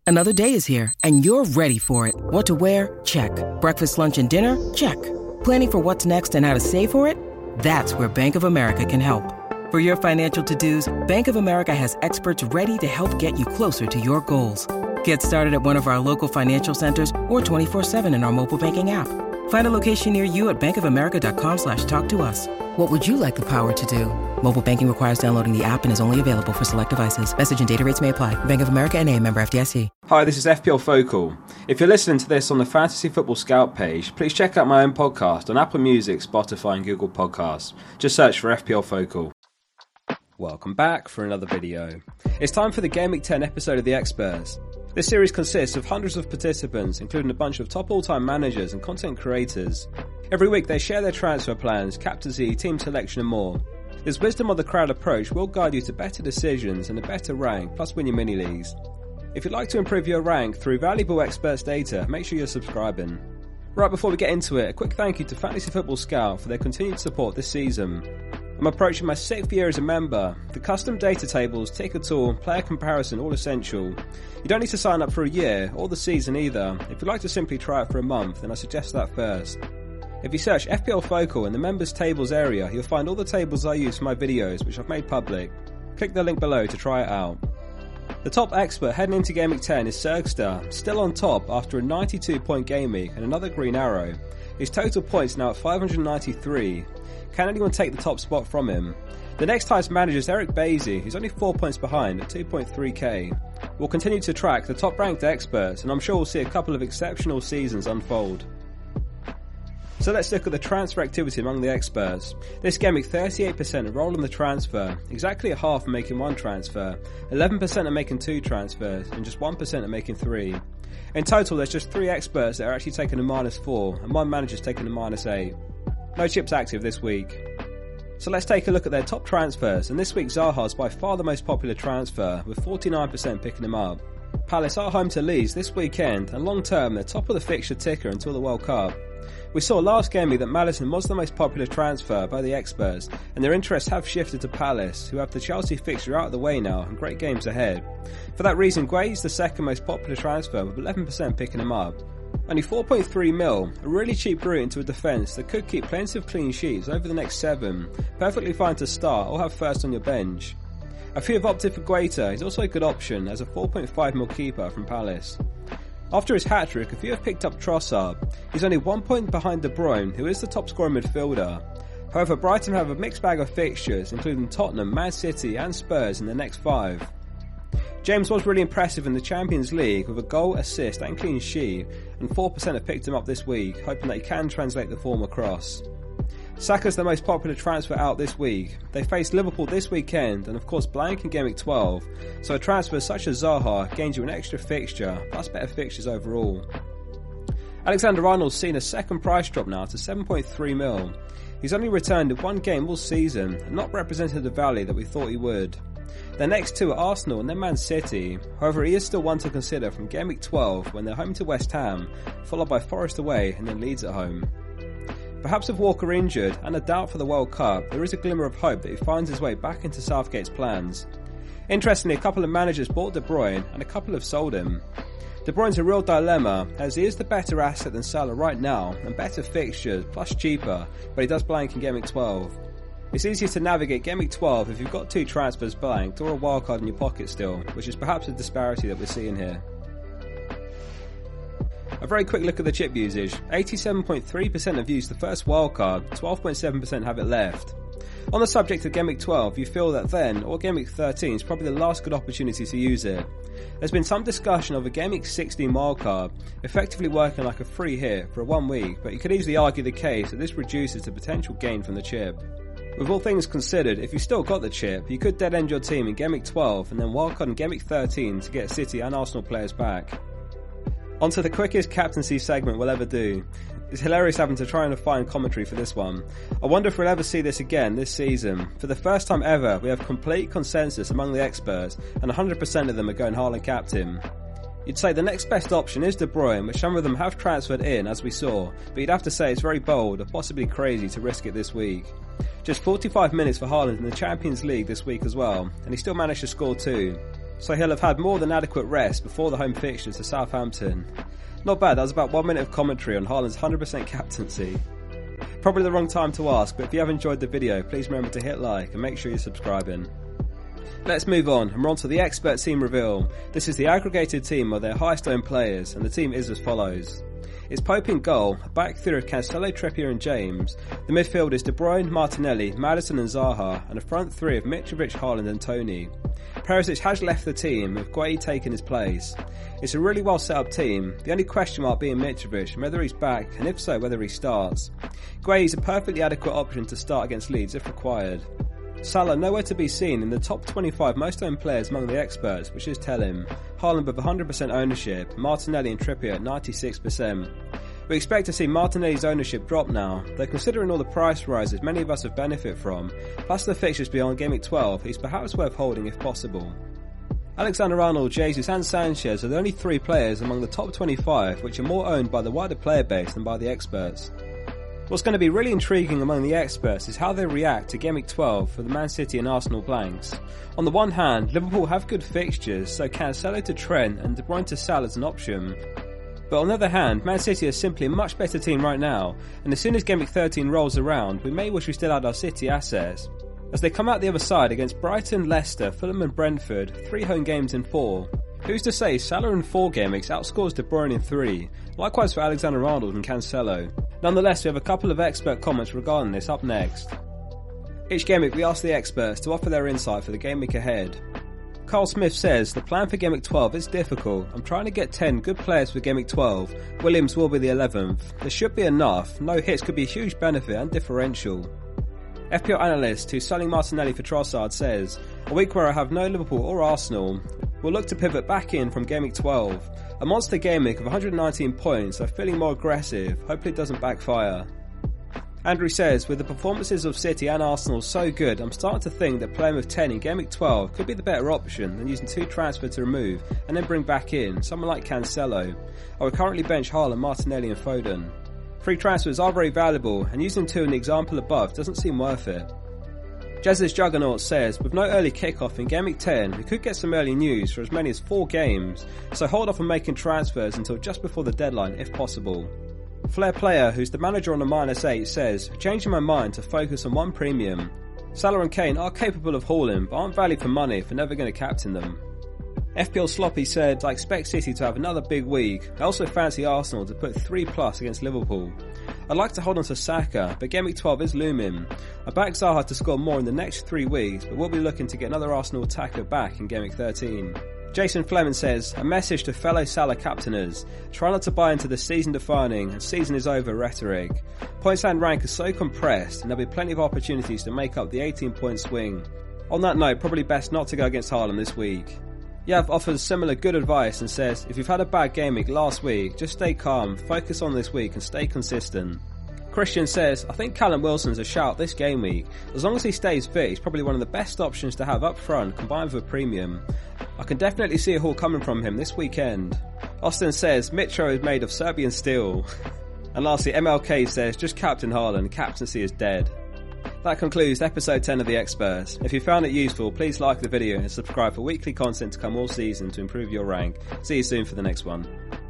Another day is here, and you're ready for it. What to wear? Check. Breakfast, lunch, and dinner? Check. Planning for what's next and how to save for it? That's where Bank of America can help. For your financial to-dos, Bank of America has experts ready to help get you closer to your goals. Get started at one of our local financial centers or 24/7 in our mobile banking app. Find a location near you at bankofamerica.com/talktous. What would you like the power to do? Mobile banking requires downloading the app and is only available for select devices. Message and data rates may apply. Bank of America N.A., member FDIC. Hi, this is FPL Focal. If you're listening to this on the Fantasy Football Scout page, please check out my own podcast on Apple Music, Spotify and Google Podcasts. Just search for FPL Focal. Welcome back for another video. It's time for the Game Week 10 episode of The Experts. This series consists of hundreds of participants, including a bunch of top all-time managers and content creators. Every week they share their transfer plans, captaincy, team selection and more. This wisdom of the crowd approach will guide you to better decisions and a better rank, plus win your mini-leagues. If you'd like to improve your rank through valuable experts data, make sure you're subscribing. Right before we get into it, a quick thank you to Fantasy Football Scout for their continued support this season. I'm approaching my 6th year as a member. The custom data tables, ticker tool, player comparison, all essential. You don't need to sign up for a year, or the season either. If you'd like to simply try it for a month, then I suggest that first. If you search FPL Focal in the members tables area, you'll find all the tables I use for my videos, which I've made public. Click the link below to try it out. The top expert heading into Game Week 10 is Sergstar, still on top after a 92-point game week and another green arrow. His total points now at 593. Can anyone take the top spot from him? The next highest manager is Eric Bailey, who's only 4 points behind at 2.3k. We'll continue to track the top ranked experts, and I'm sure we'll see a couple of exceptional seasons unfold. So let's look at the transfer activity among the experts. This game week 38% are rolling the transfer, exactly at half are making one transfer, 11% are making 2 transfers, and just 1% are making 3. In total there's just 3 experts that are actually taking a -4, and 1 manager's taking a -8. No chips active this week. So let's take a look at their top transfers, and this week Zaha's by far the most popular transfer, with 49% picking him up. Palace are home to Leeds this weekend, and long term they're top of the fixture ticker until the World Cup. We saw last game week that Maddison was the most popular transfer by the experts, and their interests have shifted to Palace, who have the Chelsea fixture out of the way now and great games ahead. For that reason, Gueye's the second most popular transfer, with 11% picking him up. Only 4.3 mil, a really cheap route into a defence that could keep plenty of clean sheets over the next 7, perfectly fine to start or have first on your bench. A few have opted for Guaita, he's also a good option as a 4.5 mil keeper from Palace. After his hat-trick, a few have picked up Trossard. He's only 1 point behind De Bruyne, who is the top scorer midfielder. However, Brighton have a mixed bag of fixtures, including Tottenham, Man City and Spurs in the next 5. James was really impressive in the Champions League with a goal, assist and clean sheet, and 4% have picked him up this week, hoping that he can translate the form across. Saka's the most popular transfer out this week. They face Liverpool this weekend and of course blank in Game Week 12, so a transfer such as Zaha gains you an extra fixture, plus better fixtures overall. Alexander-Arnold's seen a second price drop now to 7.3 mil. He's only returned in 1 game all season and not represented the value that we thought he would. Their next 2 are Arsenal and then Man City, however he is still one to consider from Game Week 12 when they're home to West Ham, followed by Forest away and then Leeds at home. Perhaps with Walker injured and a doubt for the World Cup, there is a glimmer of hope that he finds his way back into Southgate's plans. Interestingly, a couple of managers bought De Bruyne and a couple have sold him. De Bruyne's a real dilemma, as he is the better asset than Salah right now and better fixtures, plus cheaper, but he does blank in Game Week 12. It's easier to navigate Game Week 12 if you've got 2 transfers blanked or a wildcard in your pocket still, which is perhaps a disparity that we're seeing here. A very quick look at the chip usage. 87.3% have used the first wildcard, 12.7% have it left. On the subject of Game Week 12, you feel that then, or Game Week 13 is probably the last good opportunity to use it. There's been some discussion of a Game Week 16 wildcard, effectively working like a free hit for 1 week, but you could easily argue the case that this reduces the potential gain from the chip. With all things considered, if you still got the chip, you could dead end your team in Game Week 12 and then wildcard in Game Week 13 to get City and Arsenal players back. Onto the quickest captaincy segment we'll ever do. It's hilarious having to try and find commentary for this one. I wonder if we'll ever see this again this season. For the first time ever, we have complete consensus among the experts, and 100% of them are going Haaland captain. You'd say the next best option is De Bruyne, which some of them have transferred in, as we saw, but you'd have to say it's very bold or possibly crazy to risk it this week. Just 45 minutes for Haaland in the Champions League this week as well, and he still managed to score 2. so he'll have had more than adequate rest before the home fixtures to Southampton. Not bad, that was about 1 minute of commentary on Haaland's 100% captaincy. Probably the wrong time to ask, but if you have enjoyed the video, please remember to hit like and make sure you're subscribing. Let's move on, and we're on to the expert team reveal. This is the aggregated team of their highest owned players, and the team is as follows. It's Pope in goal, a back three of Cancelo, Trippier and James. The midfield is De Bruyne, Martinelli, Maddison and Zaha, and a front three of Mitrovic, Haaland and Toney. Perisic has left the team, with Gueye taking his place. It's a really well set up team, the only question mark being Mitrovic and whether he's back, and if so, whether he starts. Gueye is a perfectly adequate option to start against Leeds if required. Salah nowhere to be seen in the top 25 most owned players among the experts, which is telling. Haaland with 100% ownership, Martinelli and Trippier at 96%. We expect to see Martinelli's ownership drop now, though considering all the price rises many of us have benefited from, plus the fixtures beyond Game Week 12, he's perhaps worth holding if possible. Alexander-Arnold, Jesus and Sanchez are the only three players among the top 25 which are more owned by the wider player base than by the experts. What's going to be really intriguing among the experts is how they react to Game Week 12 for the Man City and Arsenal blanks. On the one hand, Liverpool have good fixtures, so Cancelo to Trent and De Bruyne to Salah is an option. But on the other hand, Man City is simply a much better team right now, and as soon as Game Week 13 rolls around, we may wish we still had our City assets. As they come out the other side against Brighton, Leicester, Fulham and Brentford, 3 home games in 4. Who's to say Salah in 4 game weeks outscores De Bruyne in 3, likewise for Alexander-Arnold and Cancelo. Nonetheless, we have a couple of expert comments regarding this up next. Each game week we ask the experts to offer their insight for the game week ahead. Carl Smith says, the plan for Game Week 12 is difficult. I'm trying to get 10 good players for Game Week 12. Williams will be the 11th. There should be enough. No hits could be a huge benefit and differential. FPL analyst who's selling Martinelli for Trossard says, a week where I have no Liverpool or Arsenal. We'll look to pivot back in from Game Week 12. A monster game week of 119 points, so feeling more aggressive. Hopefully it doesn't backfire. Andrew says, with the performances of City and Arsenal so good, I'm starting to think that playing with 10 in Game Week 12 could be the better option than using 2 transfers to remove and then bring back in someone like Cancelo. I would currently bench Haaland, Martinelli and Foden. 3 transfers are very valuable, and using 2 in the example above doesn't seem worth it. Jez's Juggernaut says, with no early kickoff in Game Week 10, we could get some early news for as many as 4 games, so hold off on making transfers until just before the deadline if possible. Flair Player, who's the manager on a -8, says, changing my mind to focus on 1 premium. Salah and Kane are capable of hauling, but aren't valued for money if we're never going to captain them. FPL Sloppy said, I expect City to have another big week. I also fancy Arsenal to put 3+ against Liverpool. I'd like to hold on to Saka, but Game Week 12 is looming. I back Zaha to score more in the next 3 weeks, but we'll be looking to get another Arsenal attacker back in Game Week 13. Jason Fleming says, a message to fellow Salah captainers. Try not to buy into the season defining and season is over rhetoric. Points and rank are so compressed and there'll be plenty of opportunities to make up the 18-point swing. On that note, probably best not to go against Haaland this week. Yav offers similar good advice and says, if you've had a bad game week last week, just stay calm, focus on this week and stay consistent. Christian says, I think Callum Wilson's a shout this game week. As long as he stays fit, he's probably one of the best options to have up front combined with a premium. I can definitely see a haul coming from him this weekend. Austin says, Mitro is made of Serbian steel. And lastly, MLK says, just captain Haaland, captaincy is dead. That concludes episode 10 of The Experts. If you found it useful, please like the video and subscribe for weekly content to come all season to improve your rank. See you soon for the next one.